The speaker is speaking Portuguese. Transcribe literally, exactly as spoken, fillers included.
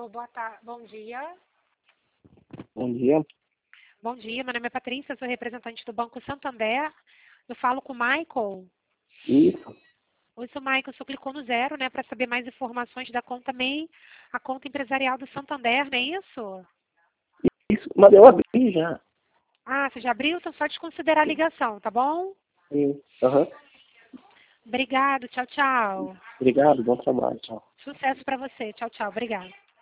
Alô, boa tarde. Bom dia. Bom dia. Bom dia, meu nome é Patrícia, sou representante do Banco Santander. Eu falo com o Michael. Isso. Oi, sou Michael, o senhor clicou no zero, né, para saber mais informações da conta M E I, a conta empresarial do Santander, não é isso? Isso, mas eu abri já. Ah, você já abriu? Então só desconsiderar a ligação, tá bom? Sim. Aham. Obrigado, tchau, tchau. Obrigado, bom trabalho. Tchau. Sucesso para você, tchau, tchau, obrigado.